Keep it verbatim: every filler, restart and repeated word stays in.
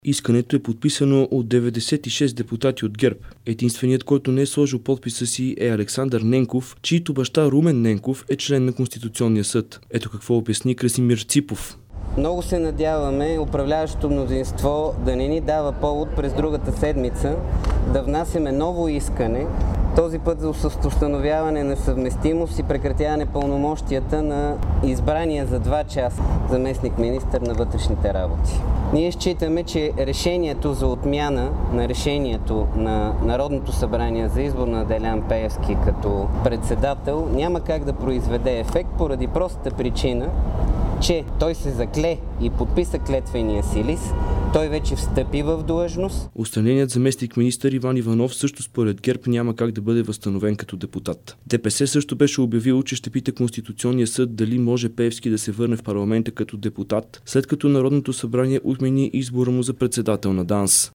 Искането е подписано от деветдесет и шест депутати от ГЕРБ. Единственият, който не е сложил подписа си, е Александър Ненков, чийто баща Румен Ненков е член на Конституционния съд. Ето какво обясни Красимир Ципов. Много се надяваме управляващото мнозинство да не ни дава повод през другата седмица да внасяме ново искане, този път за установяване на съвместимост и прекратяване пълномощията на избрания за два часа заместник-министър на вътрешните работи. Ние считаме, че решението за отмяна на решението на Народното събрание за избор на Делян Пеевски като председател няма как да произведе ефект поради простата причина, че той се закле и подписа клетвения си лист, той вече встъпи в длъжност. Отстраненият заместник-министър Иван Иванов също според ГЕРБ няма как да бъде възстановен като депутат. ДПС също беше обявило, че ще пита Конституционния съд дали може Пеевски да се върне в парламента като депутат, след като Народното събрание отмени избора му за председател на ДАНС.